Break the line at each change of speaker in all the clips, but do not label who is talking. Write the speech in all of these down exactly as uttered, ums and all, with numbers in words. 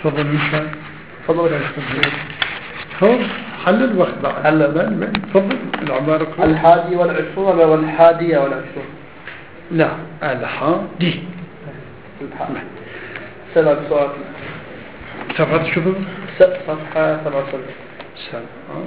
تفضل مشان
تفضل.
هو حل الوقت بعد حل بين تفضل العبارة كلها.
الحادي والعشرون والحادية والعشرون.
لا الحادي.
الحادي. سبع سؤال.
صفحة شوفوا.
صفحة سبعة وسبعين.
سبعة.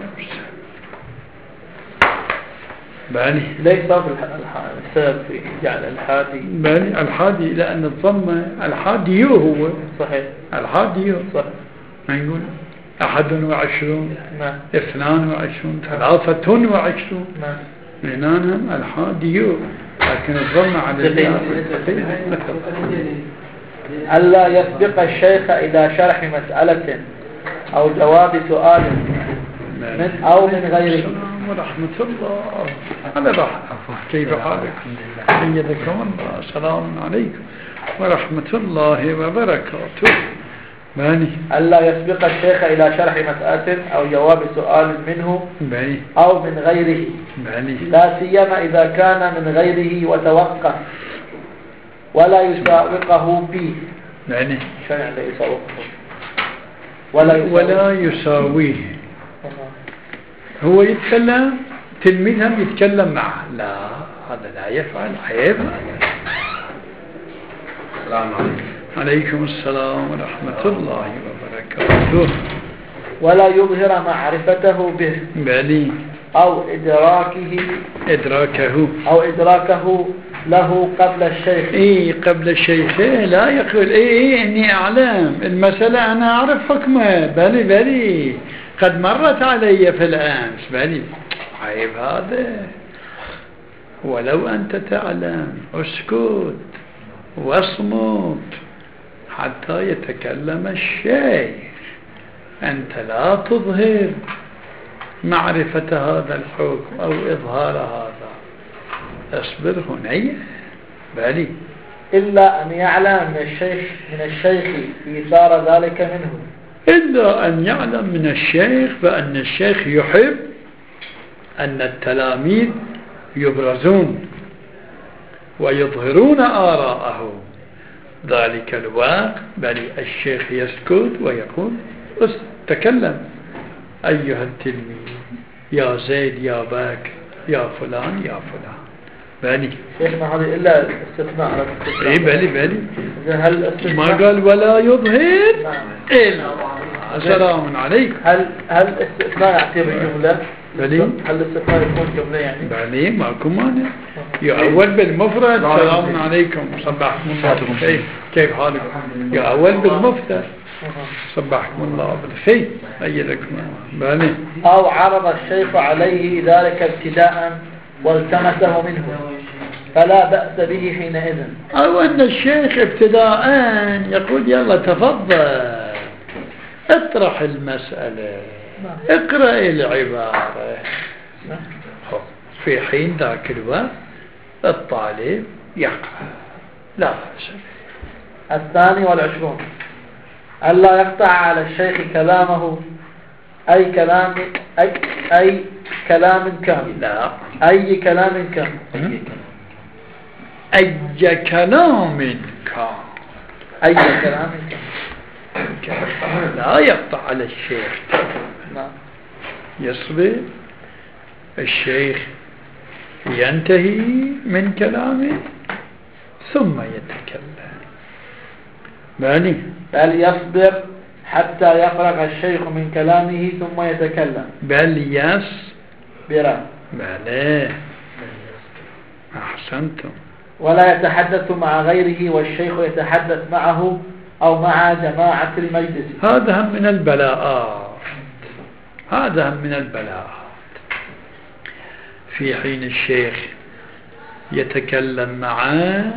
باني.
ليش صار السبب في جعل الحادي؟
باني الحادي لأن الضمة الحادي هو.
صحيح.
الحادي هو.
صح.
ما يقول أحد وعشرون.
نعم.
اثنان وعشرون. ثلاثة وعشرون.
نعم.
لأنهم الحادي هو. لكن الضمة على الياء
ألا يسبق الشيخ إلى شرح مسألة أو جواب سؤال من أو من غيره.
ورحمة الله على راحة. كيف حالك؟ سيدكم الله. السلام عليكم ورحمة الله وبركاته. ماني.
ألا يسبق الشيخ إلى شرح مسألة أو جواب سؤال منه
ماني.
أو من غيره.
ماني.
لا سيما إذا كان من غيره وتوقف ولا يسابقه فيه.
ماني.
شو يعني يسابقه؟ ولا يساويه.
ولا يساويه. هو يتكلم تلميذهم يتكلم معه. لا هذا لا يفعل. عيب.
السلام عليكم.
عليكم السلام ورحمة الله وبركاته.
ولا يظهر معرفته به.
بلي.
أو إدراكه
إدراكه
أو إدراكه له قبل الشيخ.
إيه قبل الشيخ. إيه لا يقول إيه, إيه إني أعلم المسألة أنا أعرف حكمه. بلي بلي قد مرت علي في الأمس. بلي عيب هذا. ولو أنت تعلم اسكت واصمت حتى يتكلم الشيخ. أنت لا تظهر معرفة هذا الحكم أو إظهار هذا. اصبر هنيا. بلي.
إلا أن يعلم من الشيخ من الشيخ إيثار ذلك منه.
إلا أن يعلم من الشيخ بأن الشيخ يحب أن التلاميذ يبرزون ويظهرون آراءهم. ذلك الوقت بل الشيخ يسكت ويقول تكلم أيها التلميذ يا زيد يا بكر يا فلان يا فلان. بلي.
شيخنا هذه إلا استثناء على الاستثناء.
إيه بلي بلي.
هل
ما قال ولا يظهر إلا. السلام عليكم.
هل هل الاستثناء يعتبر جملة؟
بلي.
هل الاستثناء يكون جملة يعني؟
بلي ماكو مانع. يأول بالمفرد السلام عليكم صبحكم الله بالخير كيف حالكم. يأول بالمفرد صبحكم الله بالخير أيدكم الله. بلي.
أو عرض الشيخ عليه ذلك ابتداء والتمسه منه فلا بأس به حينئذ.
أو أن الشيخ ابتداء يقول يلا تفضل اطرح المسألة اقرأ العبارة. في حين ذاك الوقت الطالب يقرأ لا بأس.
الثاني والعشرون ألا يقطع على الشيخ كلامه أي كلام أي, أي كلام كان.
لا
أي كلام كان.
أي كلام كان.
أي كلام كان.
لا يقطع على الشيخ.
نعم.
يصبر الشيخ ينتهي من كلامه ثم يتكلم. ماني.
بل يصبر حتى يفرغ الشيخ من كلامه ثم يتكلم.
بل يصبر. بل أحسنتم.
ولا يتحدث مع غيره والشيخ يتحدث معه أو مع جماعة المجلس.
هذا هم من البلاءات. هذا هم من البلاءات. في حين الشيخ يتكلم معه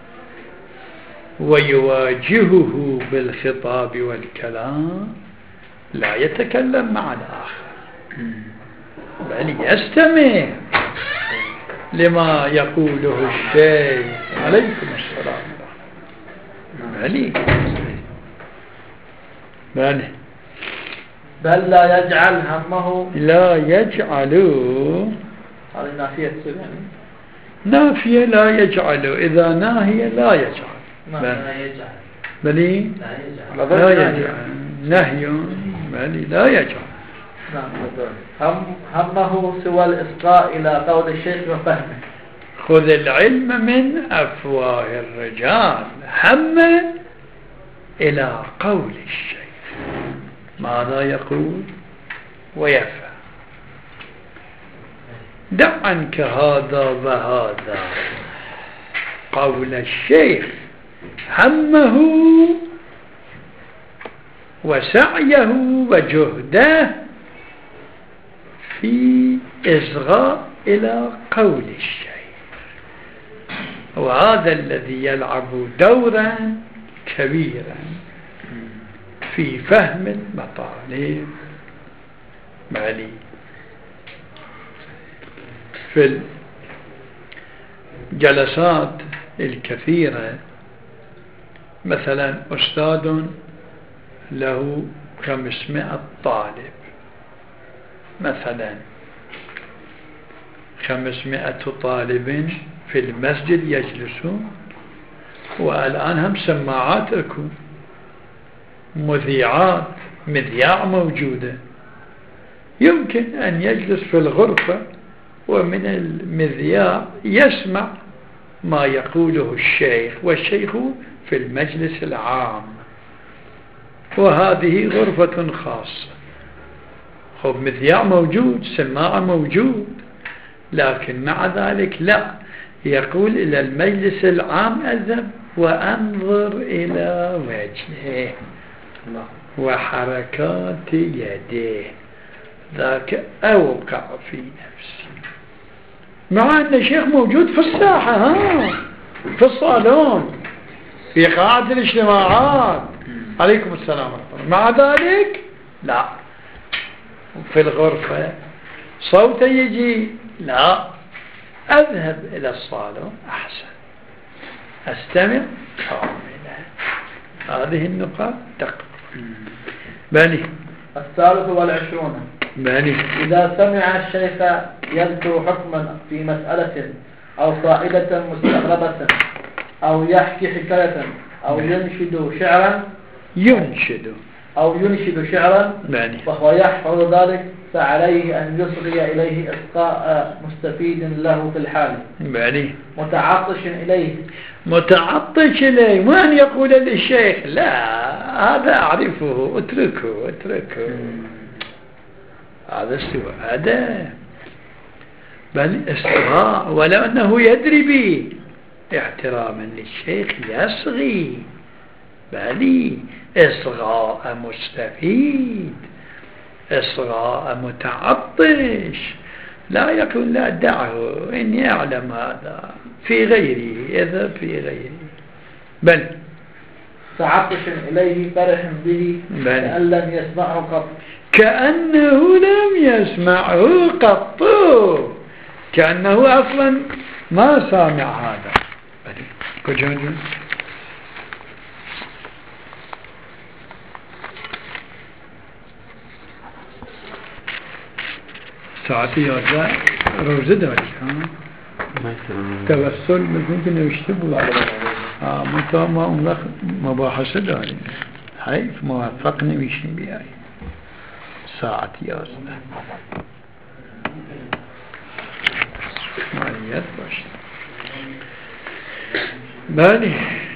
ويواجهه بالخطاب والكلام لا يتكلم مع الآخر بل يستمع لما يقوله الشيخ. عليكم السلام. بل بل
بل لا يجعل همه.
لا يجعل.
هذه نافية يعني.
نافية لا يجعل. إذا ناهية لا يجعل.
لا يجعل.
بلي لا يجعل نهي بلي لا يجعل
هم همه سوى الإصغاء إلى قول الشيخ وفهمه.
خذ العلم من أفواه الرجال، هم إلى قول الشيخ ماذا يقول ويفهم. دع عنك هذا وهذا، قول الشيخ همه وسعيه وجهده في إصغاء إلى قول الشيخ، وهذا الذي يلعب دورا كبيرا في فهم المطالب. معلي في الجلسات الكثيرة مثلا أستاذ له خمسمائة طالب، مثلا خمسمائة طالب في المسجد يجلسون، والآن هم سماعات اكو، مذيعات، مذياع موجودة، يمكن أن يجلس في الغرفة ومن المذياع يسمع ما يقوله الشيخ، والشيخ في المجلس العام، وهذه غرفة خاصة. خب مذياع موجود، سماعة موجود، لكن مع ذلك لا، يقول إلى المجلس العام أذهب وأنظر إلى وجهه وحركات يديه، ذاك أوقع في نفسي، مع أن الشيخ موجود في الساحة، ها في الصالون، في قاعة الاجتماعات، عليكم السلام ورحمة الله، مع ذلك لا، في الغرفة صوت يجي، لا، أذهب إلى الصالون أحسن، أستمع كاملا. هذه النقاط دقيقة. بني
الثالث والعشرون
بني
إذا سمع الشيخ يذكر حكما في مسألة أو قاعدة مستغربة أو يحكي حكاية أو ينشد شعرا
ينشد
أو ينشد شعرا
بني
وهو يحفظ ذلك، فعليه أن يصغي إليه إصغاء مستفيد له في الحال،
بني
متعطش إليه
متعطش إليه، ما أن يقول للشيخ لا هذا أعرفه، اتركه اتركه، هذا سوى هذا، بل إصغاء ولو أنه يدري به، احتراما للشيخ يصغي، بل إصغاء مستفيد، إصغاء متعطش، لا يقول لا دعه إني أعلم هذا في غيري، إذا في غيري، بل
تعطش إليه فرح به كأن لم يسمعه قط،
كأنه لم يسمعه قط، كأنه أصلا ما سامع هذا. كجونجون ساعتي يرجع روزة داري، ها توسل ممكن يشتبه اه متى ما أملك مباحثة داري، حيث موافقني ويشين بياي ساعتي يرجع ماليات باش بالي.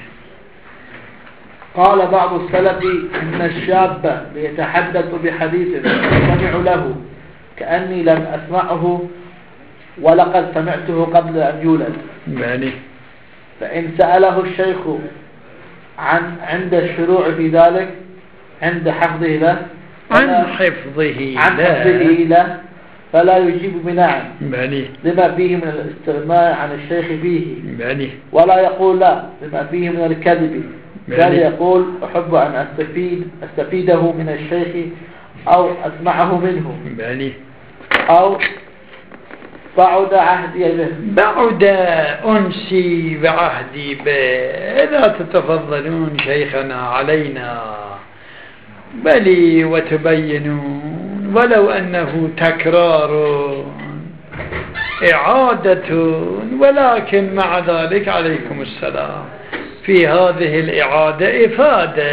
قال بعض السلف إن الشاب يتحدث بحديث سمع له كأني لم أسمعه ولقد سمعته قبل أن يولد،
بالي.
فإن سأله الشيخ عن عند الشروع في ذلك عند حفظه له
عن حفظه
عن حفظه له فلا يجيب بنعم لما فيه من الاستغناء عن الشيخ فيه،
بني.
ولا يقول لا لما فيه من الكذب، بل يقول أحب أن أستفيد أستفيده من الشيخ أو أسمعه منه،
بني.
أو بعد عهدي به،
بعد أنسي بعهدي به، إذا تتفضلون شيخنا علينا بلي وتبينون، ولو أنه تكرار إعادة، ولكن مع ذلك عليكم السلام في هذه الإعادة إفادة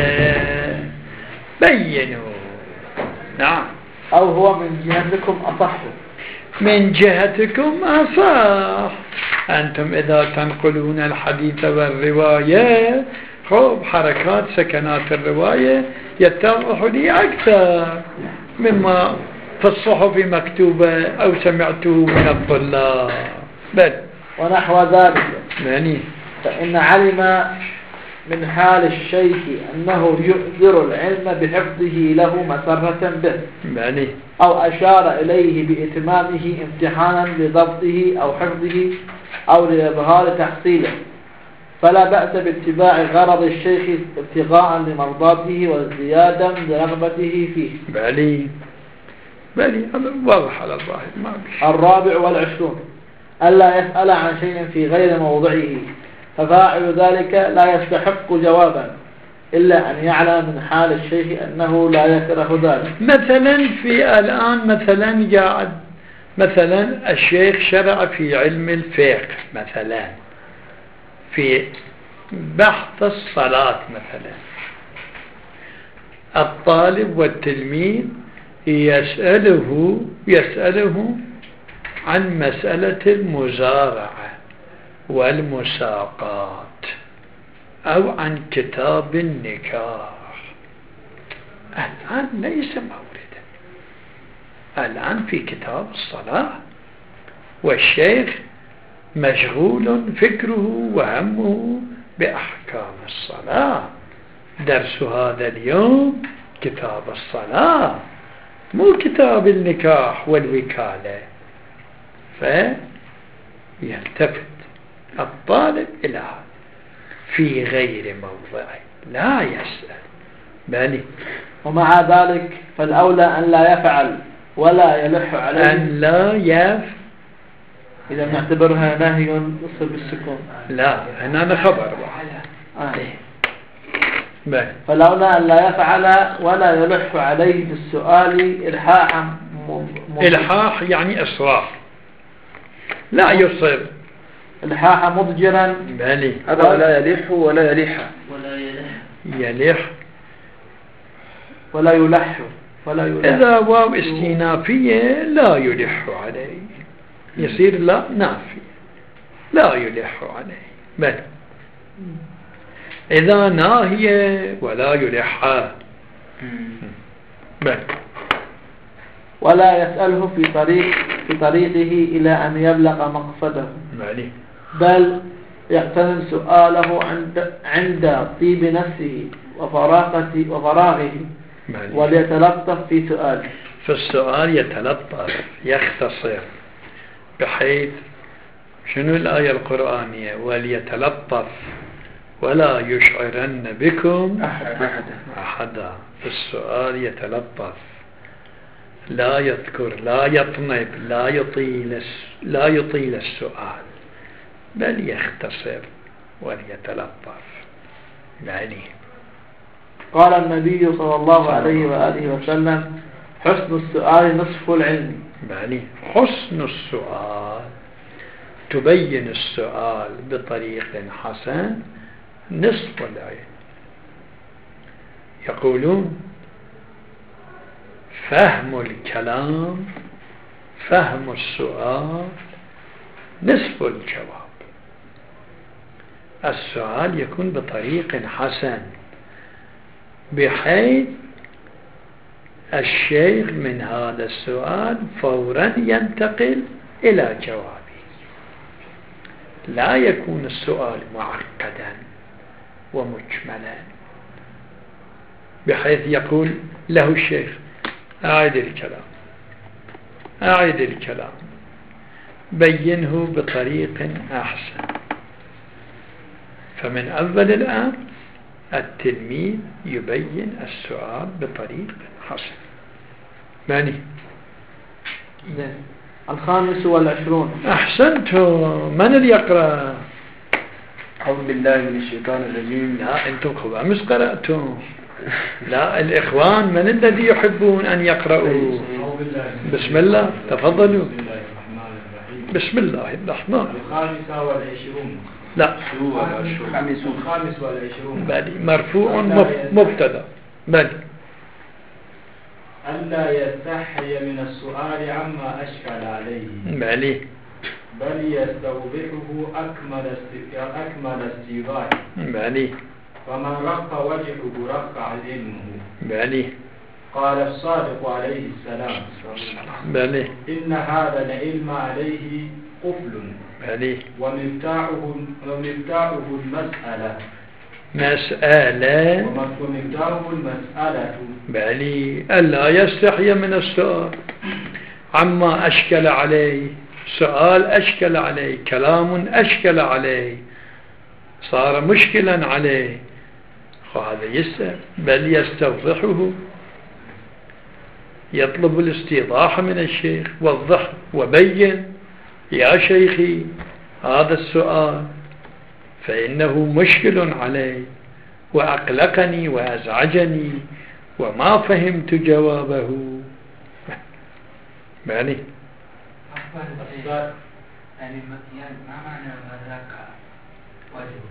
بينوا. نعم.
أو هو من جهتكم أصح؟
من جهتكم أصح. أنتم إذا تنقلون الحديث والرواية خب حركات سكنات الرواية يتضح لي أكثر مما في الصحف مكتوبة أو سمعته من الطلاب. بل
ونحو ذلك
يعني
فإن علم من حال الشيخ أنه يؤثر العلم بحفظه له مسرة به
يعني
أو أشار إليه بإتمامه امتحانا لضبطه أو حفظه أو لإظهار تحصيله، فلا بأس باتباع غرض الشيخ ابتغاء لمرضاته وازديادا لرغبته فيه.
بلي بلي هذا واضح على الظاهر. ما بيش.
الرابع والعشرون ألا يسأل عن شيء في غير موضعه، ففاعل ذلك لا يستحق جوابا إلا أن يعلم من حال الشيخ أنه لا يكره ذلك.
مثلا في الآن مثلا قاعد مثلا الشيخ شرع في علم الفقه مثلا في بحث الصلاة مثلا، الطالب والتلميذ يسأله يسأله عن مسألة المزارعة والمساقات أو عن كتاب النكاح. الآن ليس موردا، الآن في كتاب الصلاة والشيخ مشغول فكره وهمه بأحكام الصلاة. درس هذا اليوم كتاب الصلاة مو كتاب النكاح والوكالة. فيلتفت الطالب إلى هذا في غير موضعه لا يسأل. بل
ومع ذلك فالأولى أن لا يفعل ولا يلح عليه،
أن لا يف
إذا نعتبرها نهي يصل بالسكون.
لا هنا خبر
آه.
بل
فالأولى أن لا يفعل ولا يلح عليه بالسؤال إلحاحا
إلحاح يعني إصرار لا يصر
إلحاحا مضجرا.
بلي
هذا ولا يلح ولا يلح
ولا يلح
يلح
ولا يلح ولا يلح.
إذا واو استئنافية لا يلح عليه يصير لا نافي لا يلح عليه. بل إذا ناهية ولا يلح. بل
ولا يسأله في طريق في طريقه إلى أن يبلغ مقصده،
بل
بل يغتنم سؤاله عند عند طيب نفسه وفراغه وفراغه وليتلطف في سؤاله.
في السؤال يتلطف يختصر بحيث شنو الآية القرآنية وليتلطف ولا يشعرن بكم
أحدا.
أحدا. في السؤال يتلطف لا يذكر لا يطنب لا يطيل لا يطيل السؤال بل يختصر وليتلطف. يعني
قال النبي صلى الله عليه وآله وسلم حسن السؤال نصف العلم.
يعني حسن السؤال تبين السؤال بطريق حسن نصف العلم. يقولون فهم الكلام فهم السؤال نصف الجواب. السؤال يكون بطريق حسن بحيث الشيخ من هذا السؤال فورا ينتقل إلى جوابه، لا يكون السؤال معقدا ومجملا بحيث يقول له الشيخ أعد الكلام أعد الكلام بينه بطريق أحسن. فمن أول الآن التلميذ يبين السؤال بطريق حسن. ماني
الخامس والعشرون.
أحسنتم. من اللي يقرأ؟
أعوذ بالله من الشيطان الرجيم.
لا أنتم خبامس قرأتم. لا الإخوان من الذي يحبون أن يقرأوا؟ بسم الله تفضلوا. بسم الله الرحمن.
الخامسة والعشرون.
لا
الخامس والعشرون
بلي مرفوع مبتدا بلي
ألا يستحي من السؤال عما أشكل عليه
بلي
بل يستوضحه أكمل أكمل استيضاح
بلي
فمن رق وجهه رق علمه
بلي
قال الصادق عليه السلام
بلي
إن هذا العلم عليه قفل
بلي
ومفتاحه ومفتاحه المسألة
مسألة
ومفتاحه المسألة
بلي ألا يستحي من السؤال عما أشكل عليه سؤال أشكل عليه كلام أشكل عليه صار مشكلا عليه هذا يسأل بل يستوضحه يطلب الاستيضاح من الشيخ وضح وبين يا شيخي هذا السؤال فإنه مشكل علي وأقلقني وأزعجني وما فهمت جوابه يعني
يعني ما معنى رق وجهه؟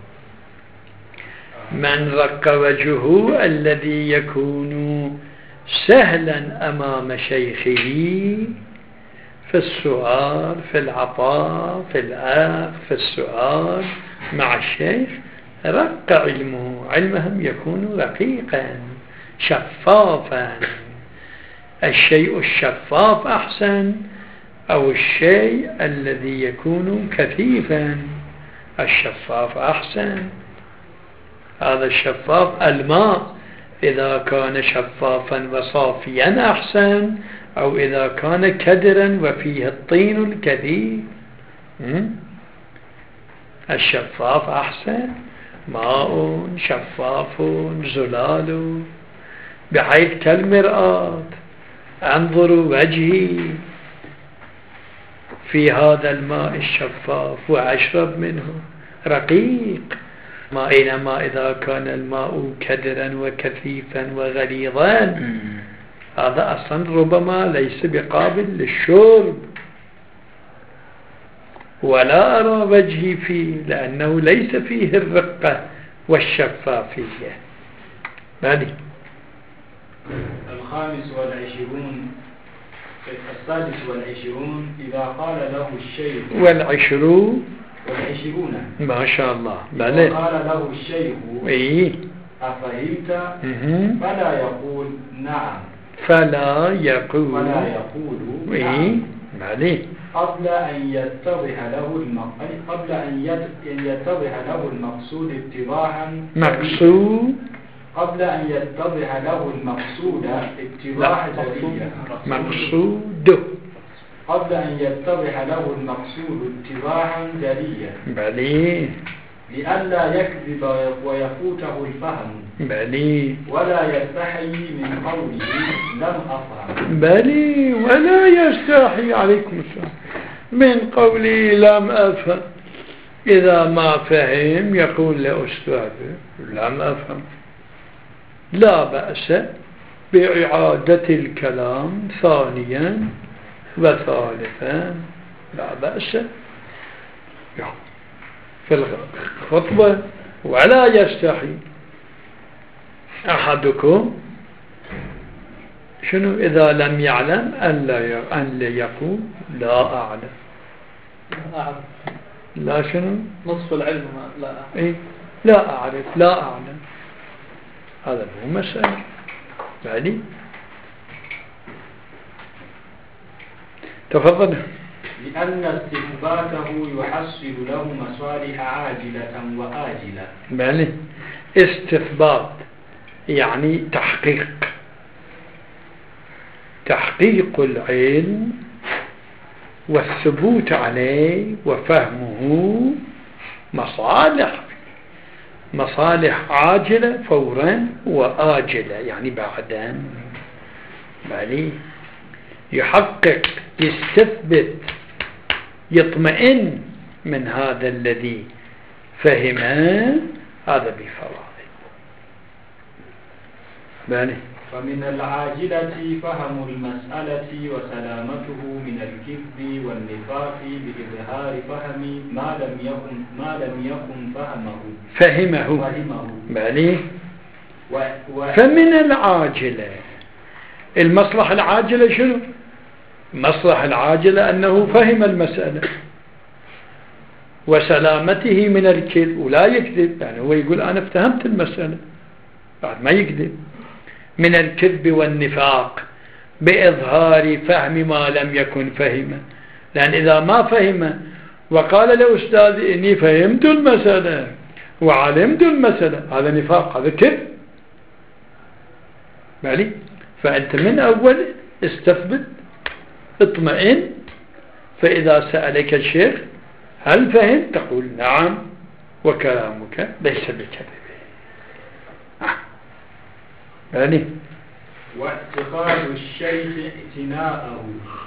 من رق وجهه الذي يكون سهلا أمام شيخه في السؤال في العطاء في الآخ في السؤال مع الشيخ رق علمه علمهم يكون رقيقا شفافا الشيء الشفاف أحسن أو الشيء الذي يكون كثيفا الشفاف أحسن هذا الشفاف الماء إذا كان شفافا وصافيا أحسن أو إذا كان كدرا وفيه الطين الكثيف الشفاف أحسن ماء شفاف زلال بحيث كالمرآة انظر وجهي في هذا الماء الشفاف وأشرب منه رقيق ما إنما إذا كان الماء كدرا وكثيفا وغليظا هذا أصلا ربما ليس بقابل للشرب ولا أرى وجهي فيه لأنه ليس فيه الرقة والشفافية مالي
الخامس والعشرون السادس والعشرون إذا قال له الشيخ
والعشرون
والعشرون
ما شاء الله
إذا قال له الشيخ
إيه
أفهمت فلا يقول نعم
فلا يقول
فلا يقول
إيه مالي
قبل أن يتضح له قبل أن يتضح له المقصود اتضاحا
مقصود
قبل أن يتضح له المقصود اتضاح جليا
مقصود
قبل أن يتضح له المقصود اتضاحا جليا
بلي
لئلا يكذب ويفوته الفهم
بلي
ولا يستحي من قوله لم أفهم
بلي ولا يستحي عليكم السلام من قولي لم أفهم إذا ما فهم يقول لأستاذه لم أفهم لا بأس بإعادة الكلام ثانيا وثالثا لا بأس في الخطبة ولا يستحي أحدكم شنو إذا لم يعلم أن لا أن يقول لا أعلم
لا أعرف
لا شنو
نصف العلم لا أعرف
إيه لا أعرف لا أعلم هذا هو مسألة يعني تفضل
لأن استثباته يحصل له مصالح عاجلة وآجلة
يعني استثبات يعني تحقيق تحقيق العلم والثبوت عليه وفهمه مصالح مصالح عاجلة فورا وآجلة يعني بعدا يعني يحقق يستثبت يطمئن من هذا الذي فهمه هذا بفوائد يعني
فمن العاجلة فهم المسألة وسلامته من الكذب والنفاق بإظهار فهم ما لم يكن ما لم يكن فهمه
فهمه
فهمه
بلي.
و و
فمن العاجلة، المصلحة العاجلة شنو؟ المصلحة العاجلة أنه فهم المسألة وسلامته من الكذب، ولا يكذب، يعني هو يقول أنا افتهمت المسألة بعد ما يكذب، من الكذب والنفاق بإظهار فهم ما لم يكن فهمه. لأن إذا ما فهم وقال له أستاذي إني فهمت المسألة وعلمت المسألة، هذا نفاق، هذا كذب. مالي؟ فأنت من أول استثبت، اطمئن، فإذا سألك الشيخ هل فهم تقول نعم وكلامك ليس بكذب. يعني
واتخاذ الشيخ اعتناءه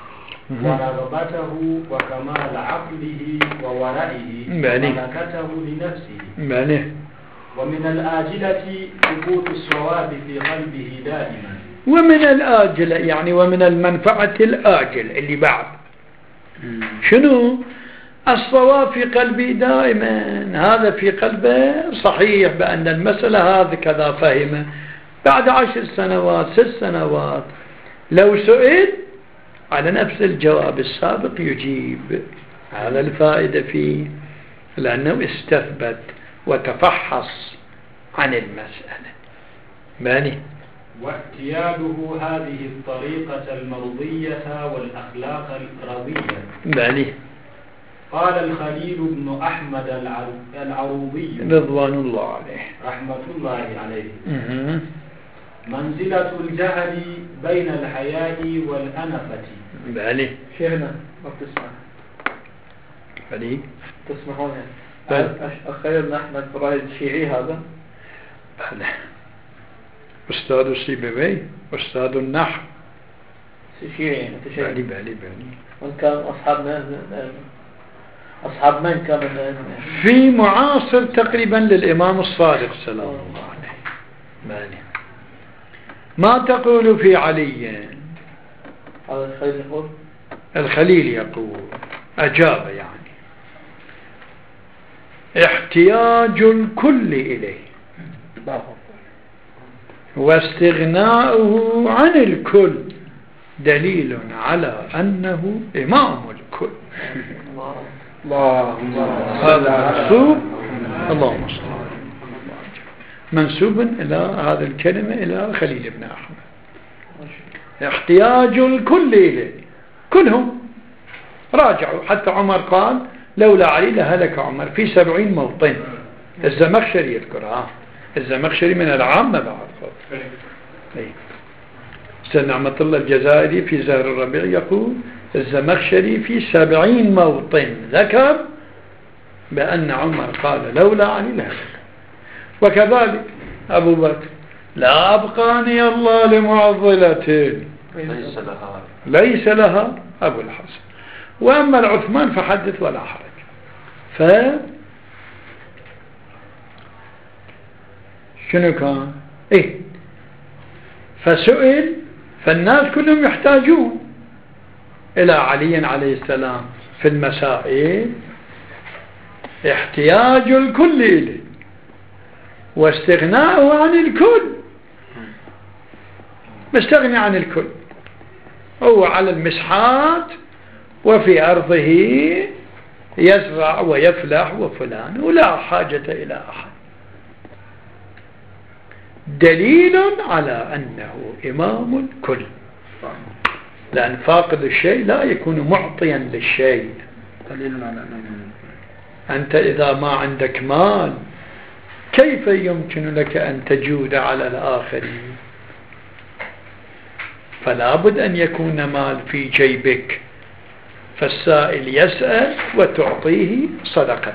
ورغبته وكمال عقله وورعه وملكته لنفسه.
يعني
ومن الآجلة ثبوت الصواب في قلبه دائما.
ومن الآجلة يعني ومن المنفعة الآجل اللي بعد شنو؟ الصواب في قلبي دائما، هذا في قلبه صحيح بأن المسألة هذا كذا فهمه. بعد عشر سنوات ست سنوات لو سئل على نفس الجواب السابق يجيب. هذا الفائدة فيه، لأنه استثبت وتفحص عن المسألة. ماني
واعتياده هذه الطريقة المرضية والأخلاق الرضية.
ماني
قال الخليل بن أحمد العروضي
رضوان الله عليه
رحمة الله عليه:
مه.
منزلة الجهل بين الحياء والأنفة.
ماني
شيخنا ما بتسمع؟
ماني
تسمحون
بل.
يعني أخيرنا أحمد فرائد الشيعي هذا؟
بله. أستاذ السيبوي أستاذ النحو
شيعي أنت شيعي؟
بالي بالي بالي.
من كان أصحاب من أصحاب من كان من
في معاصر تقريبا للإمام الصادق سلام الله عليه. بالي. ما تقول في علي؟
هذا الخليل يقول
الخليل يقول أجاب يعني احتياج الكل إليه واستغناؤه عن الكل دليل على أنه إمام الكل. هذا منسوب اللهم صل منسوب إلى هذه الكلمة إلى خليل بن أحمد. احتياج الكل إليه، كلهم راجعوا. حتى عمر قال لولا علي لهلك عمر في سبعين موطن. الزمخشري يذكرها، الزمخشري من العامة بعد. سيد نعمة الله الجزائري في زهر الربيع يقول الزمخشري في سبعين موطن ذكر بأن عمر قال لولا علي لهلك. وكذلك أبو بكر لا أبقاني الله لمعضلة
ليس لها
ليس لها أبو الحسن. وأما العثمان فحدث ولا حرج. ف شنو كان إيه فسئل، فالناس كلهم يحتاجون إلى علي عليه السلام في المسائل. احتياج الكل إليه واستغناءه عن الكل، مستغني عن الكل، هو على المسحات وفي أرضه يزرع ويفلح وفلان ولا حاجة إلى أحد. دليل على أنه إمام الكل، لأن فاقد الشيء لا يكون معطيا للشيء.
دليل على أنه
أنت إذا ما عندك مال كيف يمكن لك أن تجود على الآخرين؟ فلا بد أن يكون مال في جيبك، فالسائل يسأل وتعطيه صدقة.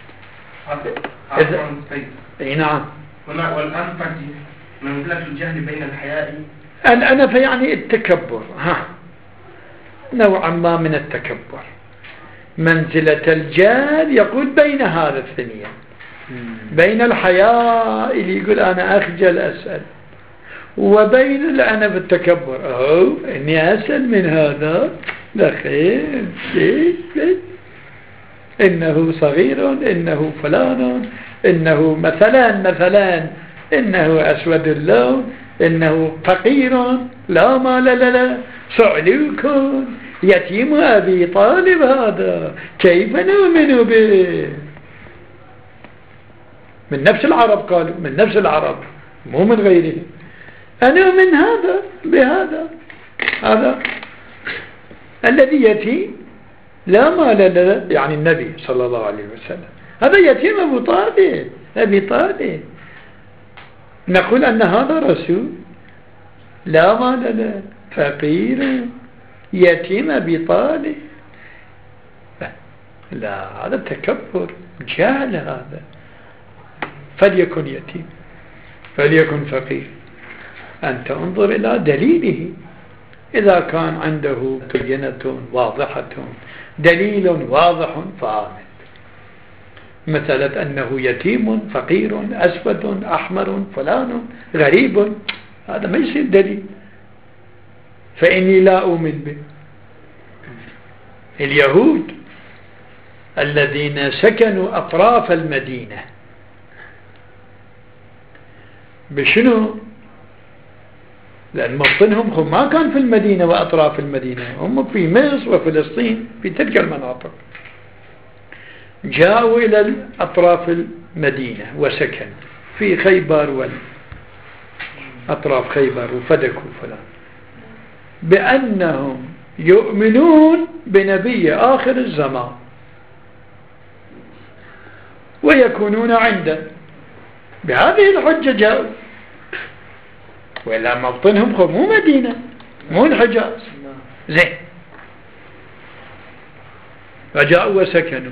إذا إيه نعم.
والأنفة منزلة الجهل بين الحياء.
الأنف يعني التكبر، ها نوعا ما من التكبر. منزلة الجهل يقول بين هذا الثنية، بين الحياء اللي يقول أنا أخجل أسأل، وبين العنب التكبر، أو إني أسأل من هذا لا خير شيء شيء إنه صغير، إنه فلان، إنه مثلا مثلا إنه أسود اللون، إنه فقير لا مال له، صعلوك يتيم أبي طالب، هذا كيف نؤمن به؟ من نفس العرب قالوا، من نفس العرب مو من غيره. أنا من هذا بهذا، هذا الذي يتيم لا مال له، يعني النبي صلى الله عليه وسلم، هذا يتيم أبو طالب أبي طالب. نقول أن هذا رسول لا مال له، فقير يتيم أبي طالب. لا، هذا تكبر جهل. هذا فليكن يتيم فليكن فقير، أنت انظر إلى دليله. إذا كان عنده بينة واضحة، دليل واضح فآمن. مثلا أنه يتيم فقير أسود أحمر فلان غريب، هذا ما يصير دليل، فإني لا أؤمن به. اليهود الذين سكنوا أطراف المدينة بشنو؟ لأن موطنهم هم ما كان في المدينة وأطراف المدينة، هم في مصر وفلسطين في تلك المناطق. جاءوا إلى أطراف المدينة وسكنوا في خيبر وأطراف خيبر وفدكوا فلان، بأنهم يؤمنون بنبي آخر الزمان ويكونون عنده. بهذه الحجة جاءوا، وإلا موطنهم هم مو مدينة، مو الحجاز. زين، فجاءوا وسكنوا،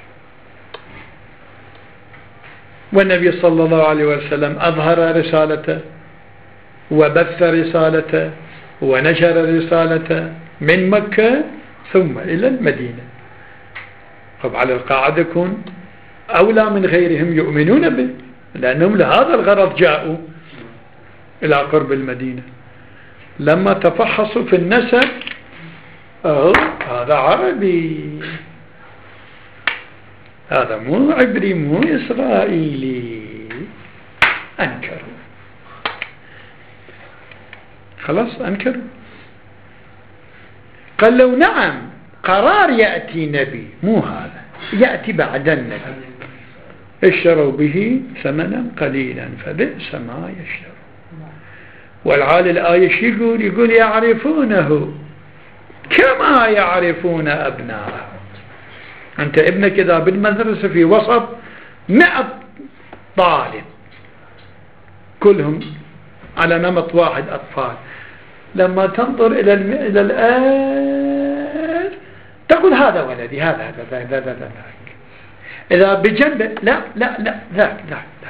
والنبي صلى الله عليه وسلم أظهر رسالته وبث رسالته ونشر رسالته من مكة ثم إلى المدينة. طب على القاعدة يكون أولى من غيرهم يؤمنون به، لأنهم لهذا الغرض جاءوا إلى قرب المدينة. لما تفحصوا في النسب، أوه هذا عربي، هذا مو عبري مو إسرائيلي، أنكروا. خلاص أنكروا. قال لو نعم قرار يأتي نبي، مو هذا يأتي بعد النبي، اشتروا به ثمنا قليلا فبئس ما يشتروا. والعالي الآية يقول يقول يعرفونه كما يعرفون أبناءهم. أنت ابنك إذا بالمدرسة في وسط مئة طالب كلهم على نمط واحد أطفال، لما تنظر إلى إلى الآن تقول هذا ولدي، هذا هذا هذا هذا هذا. إذا بجنبه لا لا لا لا لا لا.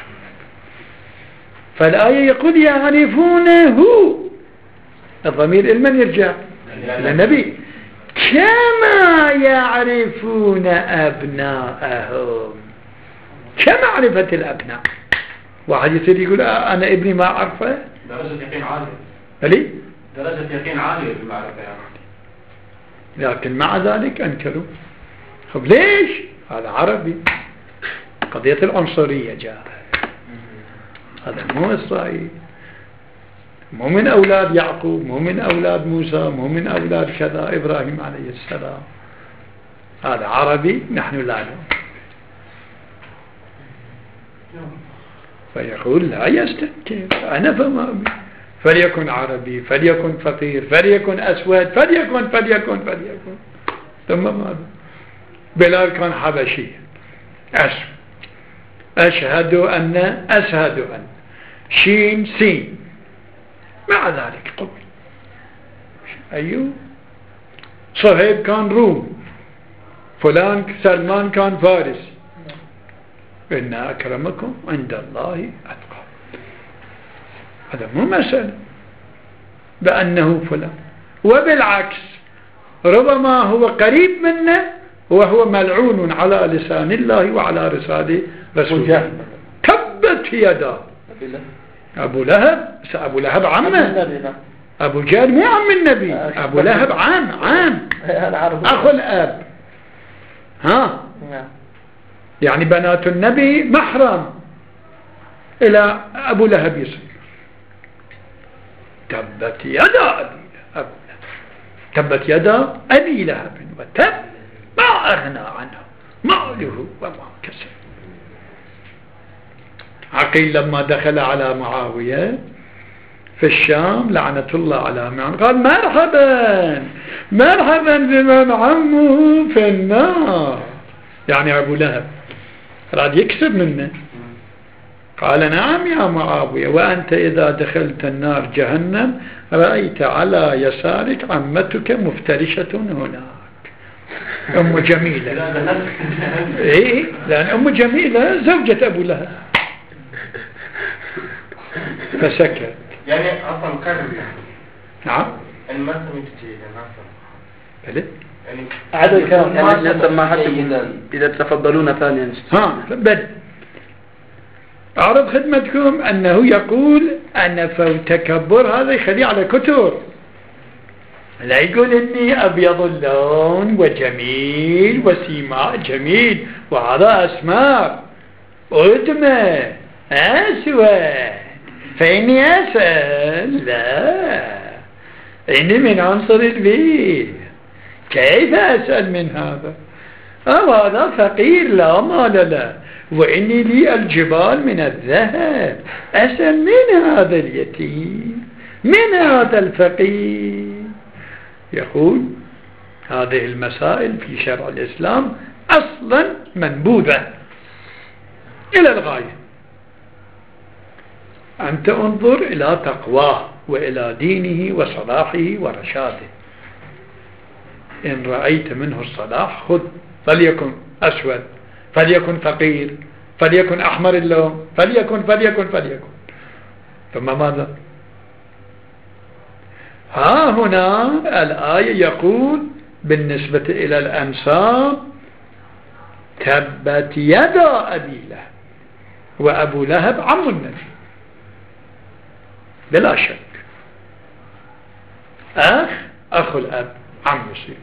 فالآية يقول يعرفونه، الضمير لمن يرجع؟ إلى النبي. كما يعرفون أبناءهم، كمعرفة الأبناء. واحد يصير يقول أنا ابني ما أعرفه،
درجة يقين عالية.
ليه؟
درجة يقين عالية بالمعرفة يعني.
لكن مع ذلك أنكروا. طب ليش؟ هذا عربي، قضية العنصرية جاء، هذا مو إسرائيل، مو من أولاد يعقوب، مو من أولاد موسى، مو من أولاد كذا إبراهيم عليه السلام، هذا عربي نحن لا نؤمن. فيقول لا يستنكر، أنا فما فليكن عربي فليكن فقير فليكن أسود فليكن فليكن فليكن ثم ماذا؟ بلال كان حبشي أسود، أشهد أن أشهد أن شين سين، مع ذلك قبل. أيوه، صهيب كان روم، فلان سلمان كان فارس. إن أكرمكم عند الله أتقاكم. هذا مو مسألة بأنه فلان، وبالعكس ربما هو قريب منا وهو ملعون على لسان الله وعلى رسالة رسوله. تبت يدا أبو لهب أبو لهب عمه، أبو جهل مو عم النبي، أبو لهب عام عام أخو الأب. ها يعني بنات النبي محرم إلى أبو لهب يصير. تبت يدا أبي لهب، تبت يدا أبي لهب وتب ما أغنى عنه ماله وما كسب. عقيل لما دخل على معاوية في الشام لعنة الله على معاوية قال مرحبا مرحبا بمن عمه في النار، يعني أبو لهب راد يكسب منه. قال نعم يا معاوية، وأنت إذا دخلت النار جهنم رأيت على يسارك عمتك مفترشة هناك أم جميلة. إيه لأن أم جميلة زوجة أبو لهب. فسكت.
يعني أصلا كذب.
نعم.
يعني ما سمعت شيء
بلى.
يعني
عدد الكلام
يعني سماحتكم إذا تفضلون ثانيا.
ها بل أعرض خدمتكم أنه يقول أن فوت تكبر هذا يخليه على كتر، لا يقول إني أبيض اللون وجميل وسيماء جميل وهذا أسمر أدمى أسود فإني أسأل لا إني من عنصر البيت، كيف أسأل من هذا؟ أو هذا فقير لا مال له وإني لي الجبال من الذهب، أسأل من هذا اليتيم من هذا الفقير. يقول هذه المسائل في شرع الإسلام أصلا منبوذة إلى الغاية. أنت انظر إلى تقواه وإلى دينه وصلاحه ورشاده، إن رأيت منه الصلاح خذ، فليكن أسود فليكن فقير فليكن أحمر اللون فليكن فليكن فليكن ثم ماذا؟ ها هنا الآية يقول بالنسبة إلى الأنساب تبت يدا أبي لهب، وأبو لهب عم النبي بلا شك، أخ أخو الأب عم يصير.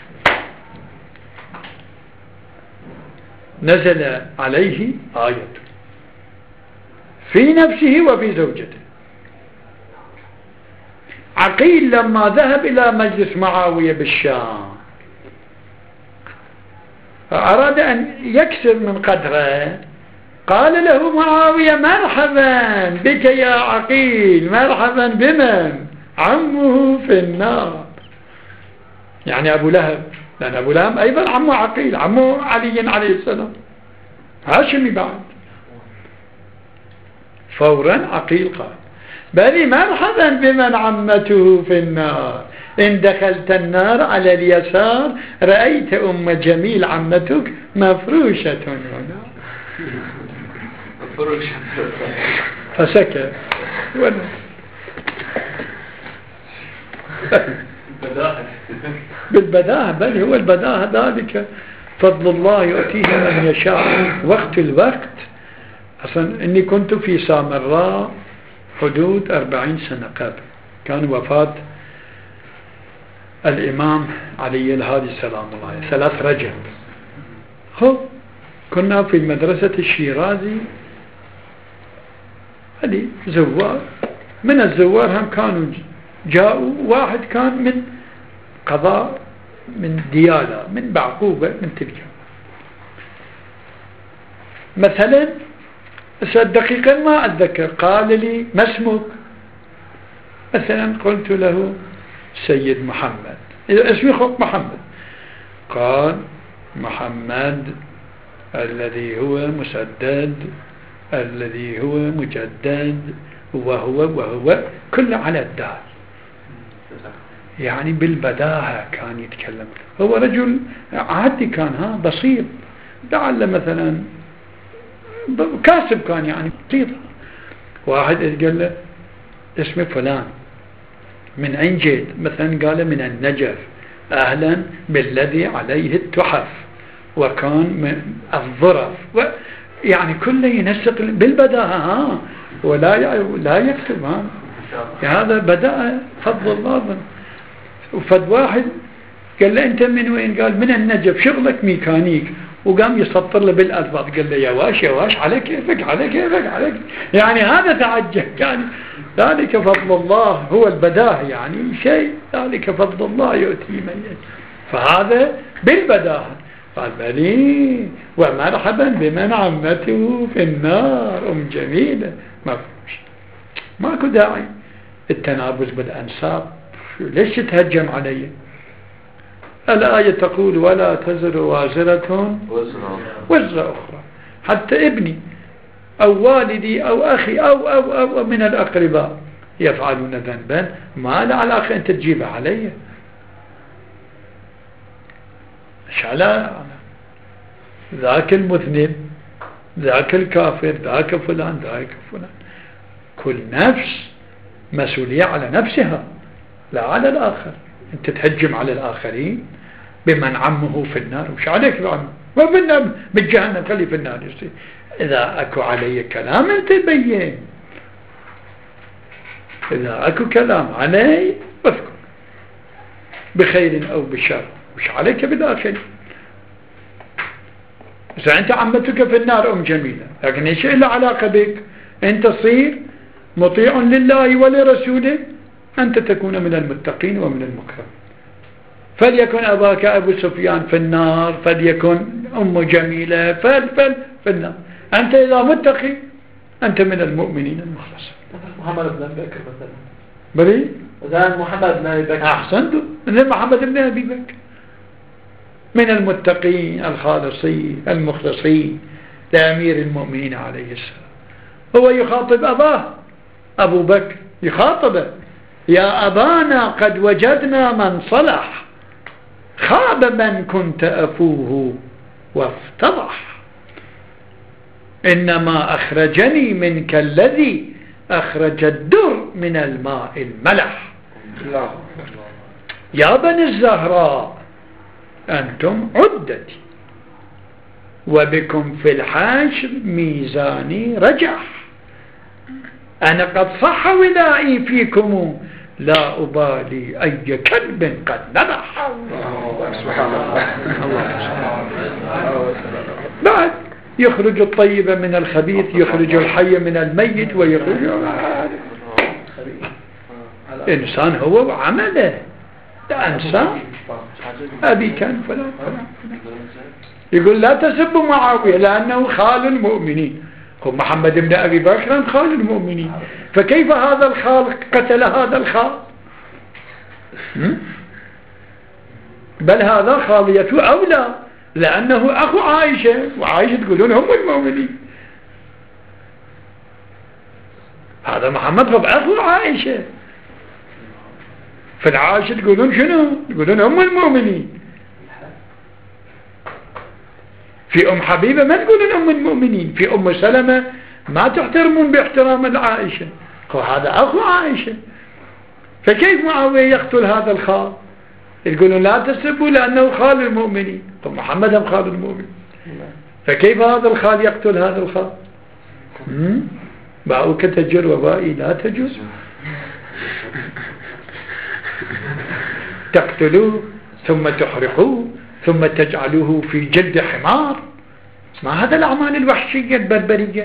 نزل عليه آية في نفسه وفي زوجته. عقيل لما ذهب إلى مجلس معاوية بالشام فأراد أن يكسر من قدره، قال له معاوية مرحبا بك يا عقيل، مرحبا بمن؟ عمه في النار، يعني أبو لهب، لأن أبو لهب أيضا عمه عقيل، عمه علي عليه السلام هاشمي بعد. فورا عقيل قال بل مرحبا بمن عمته في النار، إن دخلت النار على اليسار رأيت أم جميل عمتك مفروشة هنا. فسكت بالبداهة، بل هو البداهة ذلك فضل الله يؤتيه من يشاء. وقت الوقت أصلا إني كنت في سامراء حدود أربعين سنة قبل، كان وفاة الإمام علي الهادي السلام الله ثلاث رجب. خب كنا في المدرسة الشيرازي، هذه زوار، من الزوار هم كانوا جاءوا، واحد كان من قضاء من ديالى من بعقوبة من تلك مثلا دقيقا ما أتذكر، قال لي ما اسمك؟ مثلا قلت له سيد محمد، اسمي خط محمد. قال محمد الذي هو مسدد الذي هو مجدد وهو وهو كله على الدال، يعني بالبداهة كان يتكلم. هو رجل عادي كان، ها بسيط، لعل مثلا كاسب كان، يعني بسيط. واحد قال له اسمه فلان من أين جيت؟ مثلا قال من النجف، أهلا بالذي عليه التحف وكان من الظرف، يعني كله ينسق بالبداهة. ها ولا لا يكتب. هذا بدأ فضل الله. وفد واحد قال له أنت من وين؟ قال من النجف، شغلك ميكانيك. وقام يسطر له بالألفاظ، قال له يا واش يا واش على كيفك على كيفك على كيفك. يعني هذا تعجب، يعني ذلك فضل الله هو البداهة، يعني شيء ذلك فضل الله يؤتي من يشاء. فهذا بالبداهة. قال بلي ومرحبا بمن عمته في النار أم جميلة. ما فيش، ماكو داعي التنابز بالأنساب. ليش تهجم علي؟ الآية تقول ولا تزر وازرة وزر أخرى. حتى ابني أو والدي أو أخي أو, أو, أو, أو من الأقرباء يفعلون ذنبا، ما لا علاقة أنت تجيبها علي. مش على ذاك المذنب، ذاك الكافر، ذاك فلان، ذاك فلان. كل نفس مسؤولية على نفسها لا على الآخر. أنت تهجم على الآخرين بمن عمه في النار. وش عليك بعمه؟ ما في النار بالجهنم، خلي في النار يصير. إذا أكو علي كلام أنت بين، إذا أكو كلام علي اذكر بخير أو بشر. وش عليك بالآخر؟ إذا أنت عمتك في النار أم جميلة، لكن إيش إلا علاقة بك؟ أنت تصير مطيع لله ولرسوله، أنت تكون من المتقين ومن المكرمين. فليكن أباك أبو سفيان في النار، فليكن أم جميلة فل فل في النار. أنت إذا متقي أنت من المؤمنين المخلصين.
محمد بن أبي بكر مثلا.
بلي
إذا محمد بن أبي بكر
أحسنت، من محمد بن أبي بكر من المتقين الخالصين المخلصين لأمير المؤمنين عليه السلام. هو يخاطب أباه أبو بكر، يخاطبه يا أبانا قد وجدنا من صلح، خاب من كنت أفوه وافتضح، إنما أخرجني منك الذي أخرج الدر من الماء الملح. يا بني الزهراء أنتم عدتي، وبكم في الحشر ميزاني رجح، أنا قد صح ولائي فيكم، لا أبالي أي كلب قد نبح.
سبحان الله.
بعد يخرج الطيب من الخبيث، يخرج الحي من الميت، ويخرج إنسان هو وعمله. لا إنسان أبي كان فلا فلا. يقول لا تسبوا معاوية لأنه خال المؤمنين. هو محمد بن أبي بكر خال المؤمنين، فكيف هذا الخال قتل هذا الخال؟ بل هذا خاليته أولى لأنه أخو عائشة، وعائشة تقولون هم المؤمنين. هذا محمد هو أخو عائشة، فالعائشة تقولون شنو؟ تقولون هم المؤمنين. في أم حبيبة ما تقولون أم المؤمنين، في أم سلمة ما تحترمون باحترام العائشة، هذا أخو عائشة. فكيف معاوية يقتل هذا الخال؟ يقولون لا تسبوا لأنه خال المؤمنين. طب محمد هم خال المؤمنين، فكيف هذا الخال يقتل هذا الخال؟ باؤك تجر وبائي لا تجوز. تقتلوه ثم تحرقوه ثم تجعلوه في جلد حمار. ما هذا الأعمال الوحشية البربرية،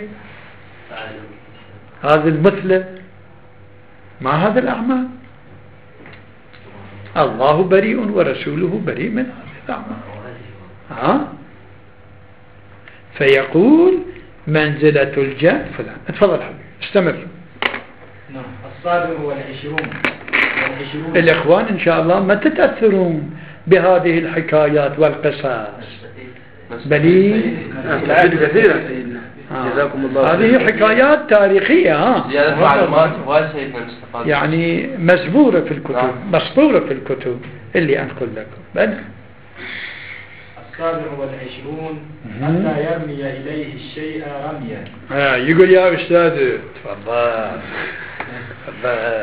هذا المثلة، ما هذا الأعمال. الله بريء ورسوله بريء من هذه الأعمال. ها؟ فيقول منزلة الجهل فلان. اتفضل حبيبي استمر.
نعم. الصادر والعشرون. والعشرون
الإخوان إن شاء الله ما تتأثرون بهذه الحكايات والقصص، بل
كثيرة سيدنا. جزاكم الله.
هذه حكايات تاريخية، ها
زيادة معلومات وايد سيدنا نستفاد،
يعني مسبورة في الكتب، مسطورة في الكتب اللي أنقل لكم. بل
السابع والعشرون حتى يرمي إليه الشيء رميا.
آه يقول يا أستاذ تفضل تفضل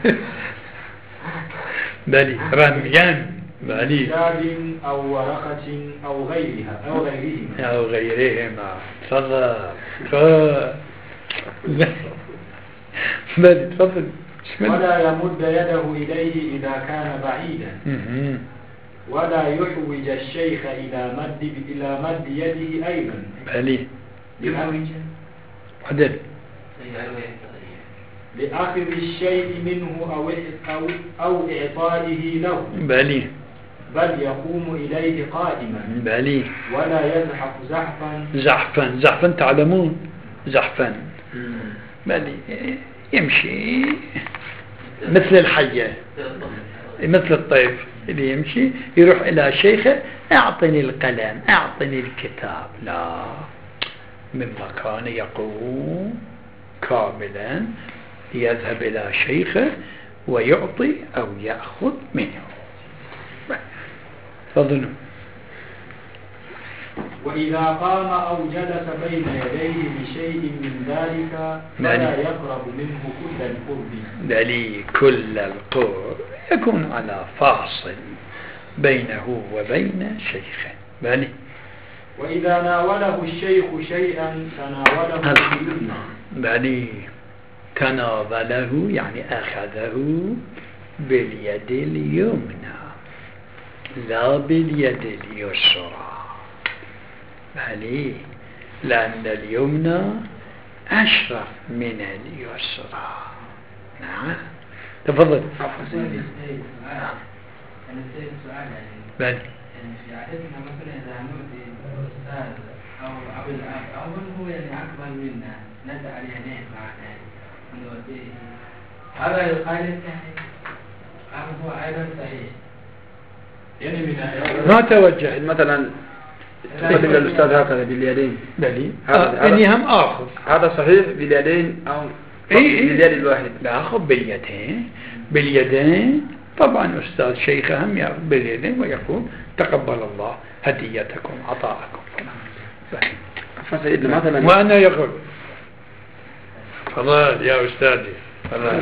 بلي رميا بلي
كتاب أو ورقة أو غيرها أو غيرهما
أو غيرهما. تفضل بل تفضل.
ولا يمد يده إليه إذا كان بعيدا
مهم.
ولا يحوج الشيخ إلى مد إلى مد يده أيضا
بلي
لأخذ
عدل
لأخذ الشيء منه أو أو أو إعطائه له
بلي
بل يقوم إليه قائما
بلي
ولا يزحف زحفا
زحفا زحفا تعلمون زحفا بلي يمشي مثل الحية مثل الطيف اللي يمشي يروح إلى شيخه أعطني القلم أعطني الكتاب، لا، من مكان يقوم كاملا يذهب إلى شيخه ويعطي أو يأخذ منه. تفضلوا.
وإذا قام أو جلس بين يديه بشيء من ذلك فلا يقرب منه كل القرب.
دليل كل القرب يكون على فاصل بينه وبين شيخه. بلي.
وإذا ناوله الشيخ شيئا تناوله باليمنى.
بلي تناوله يعني أخذه باليد اليمنى لا باليد اليسرى. بلي لأن اليمنى أشرف من اليسرى. نعم تفضل. بلي
يعني في عادتنا مثلا إذا نؤتي الأستاذ أو أو الأب أو من هو يعني أكبر منا ندعى اليدين معنا نؤتيه، هذا يقال الثاني أم هو أيضا صحيح؟
يعني من
ما توجه
مثلا تقدم للأستاذ هكذا باليدين.
بلي
هذا-
إني هم آخذ
هذا صحيح باليدين أو
إيه
باليد الواحد؟
لا أخذ باليدين. باليدين طبعا أستاذ شيخ هم يأخذ باليدين ويقول تقبل الله هديتكم عطاءكم.
فسيدنا مثلا
وأنا يقول فضل يا أستاذي فضل.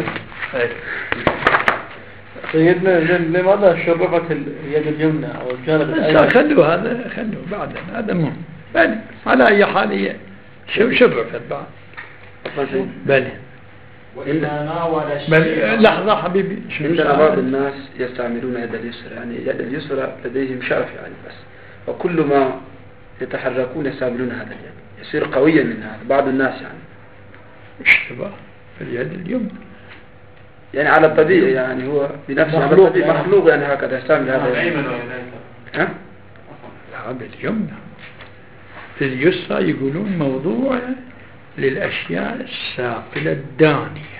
سيدنا لماذا شرفت اليد اليمنى أو الجانب الأيمن؟
خلوا هذا خلوا بعدا هذا مهم. بل على أي حال هي شو شرفت بعد. بل
وإذا ناول الشيء
بل لحظة حبيبي شو
عندنا بعض
سأل؟
الناس يستعملون يد اليسرى، يعني يد اليسرى لديهم شرف يعني بس، وكل ما يتحركون يستعملون هذا اليد يصير قويا من هذا. بعض الناس يعني
اشتباه في اليد اليمنى
يعني على الطبيعي يعني هو بنفسه على
مخلوق
الطبيعي
يعني.
مخلوق يعني هكذا يستعمل هذا اليد. ها؟
لا باليمنى. في اليسرى يقولون موضوع للأشياء الساقلة الدانية.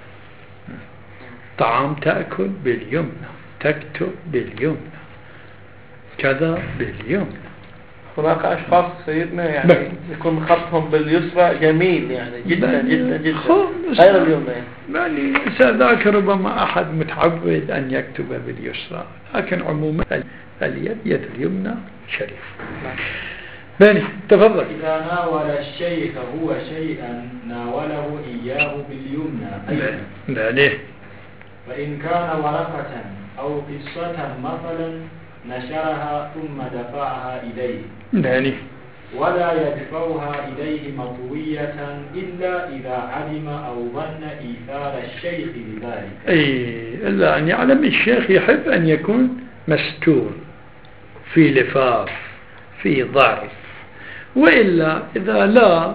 طعام تأكل باليمنى، تكتب باليمنى، كذا باليمنى.
هناك أشخاص سيدنا يعني
بل.
يكون خطهم باليسرى جميل يعني جدا
بل.
جدا جدا
خالص.
غير اليمنى يعني.
يعني ذاك ربما أحد متعود أن يكتب باليسرى، لكن عموما اليد يد اليمنى شريف. بني تفضل.
إذا ناول الشيخ هو شيئا ناوله إياه باليمنى أيضا.
بني
فإن كان ورقة أو قصة مثلا نشرها ثم دفعها إليه
بني
ولا يدفعها إليه مطوية إلا إذا علم أو ظن إيثار الشيخ بذلك.
أي إلا أن يعلم الشيخ يحب أن يكون مستور في لفاف في ظرف، وإلا إذا لا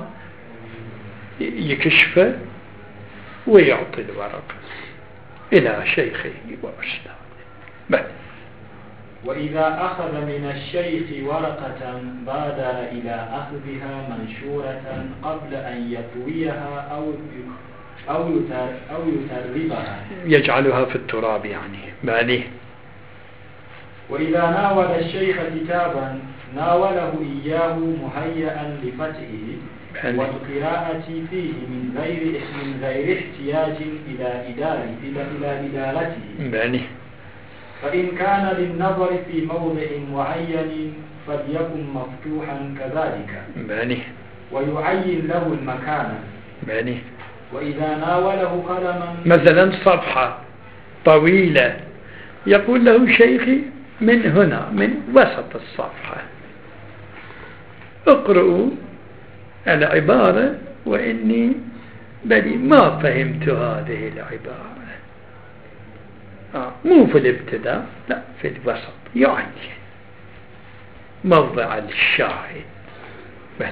يكشفه ويعطي الورقة إلى شيخه وأستاذه. بل
وإذا أخذ من الشيخ ورقة بادر إلى أخذها منشورة قبل أن يطويها أو أو يتر- أو يتربها.
يجعلها في التراب يعني. بل
وإذا ناول الشيخ كتابا ناوله إياه مهيئا لفتحه
بل
والقراءة فيه من غير من غير احتياج إلى إدارة إلى إلى إدارته.
بل
فإن كان للنظر في موضع معين فليكن مفتوحا كذلك
بل
ويعين له المكان.
بل
وإذا ناوله قلما
مثلا صفحة طويلة يقول له شيخي من هنا من وسط الصفحة اقرأوا العبارة وإني بل ما فهمت هذه العبارة. آه مو في الابتداء، لا في الوسط، يعني موضع الشاهد. بل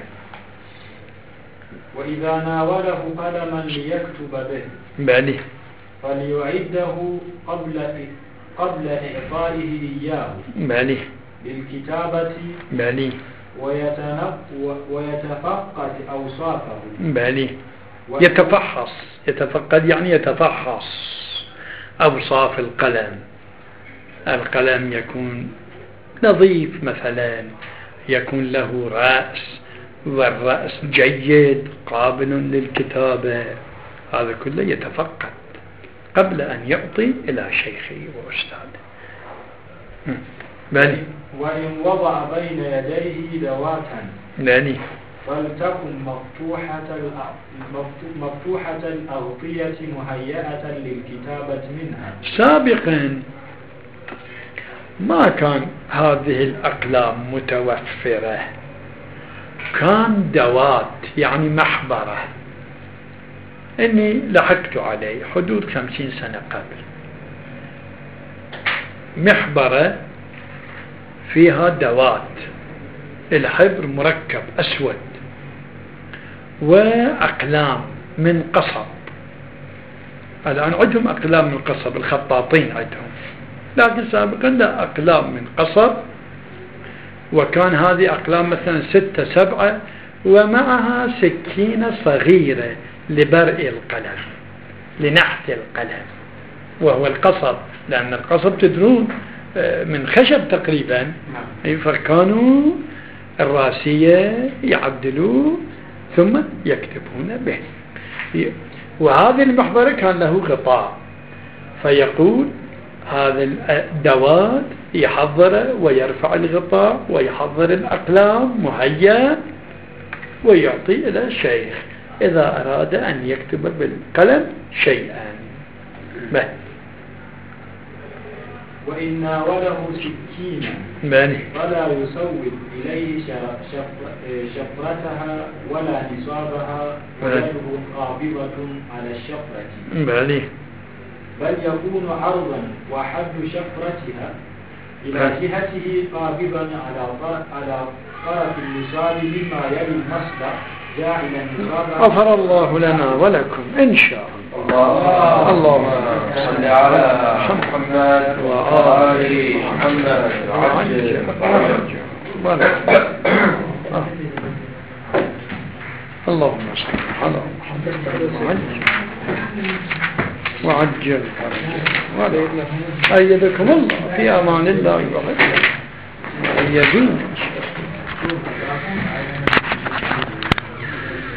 وإذا ناوله قلما ليكتب به
بل
فليعده قبل قبل إعطائه إياه
بل
بالكتابة
بل
ويتفقد أوصافه.
بل يتفحص، يتفقد يعني يتفحص أوصاف القلم. القلم يكون نظيف مثلا، يكون له رأس والرأس جيد قابل للكتابة، هذا كله يتفقد قبل أن يعطي إلى شيخه وأستاذه. بني
وإن وضع بين يديه دواتا
بني
فلتكن مفتوحة مفتوحة الأغطية مهيئة للكتابة منها.
سابقا ما كان هذه الأقلام متوفرة، كان دوات يعني محبرة. إني لحقت عليه حدود خمسين سنة قبل، محبرة فيها دوات، الحبر مركب أسود وأقلام من قصب. الآن عندهم أقلام من قصب، الخطاطين عندهم، لكن سابقا لا، أقلام من قصب، وكان هذه أقلام مثلا ستة سبعة، ومعها سكينة صغيرة لبرء القلم، لنحت القلم، وهو القصب، لأن القصب تدرون من خشب تقريبا، فكانوا الراسية يعدلوا ثم يكتبون به. وهذه المحبرة كان له غطاء، فيقول هذا الدوات يحضر ويرفع الغطاء ويحضر الأقلام مهيأ ويعطي إلى الشيخ إذا أراد أن يكتب بالقلم شيئا. به
وإن ناوله سكينا فلا يسود إليه شفرتها ولا نصابها ويده قابضة على الشفرة، بل يكون عرضا وحد شفرتها إلى جهته قابضا على على طرف النصاب مما يلي المصدر جاعلا نصابا.
غفر الله لنا ولكم إن شاء الله. اللهم
صل على محمد وآل محمد وعجل
اللهم صل على محمد وعجل وعجل. أيدكم الله في أمان الله وعجل. أيدين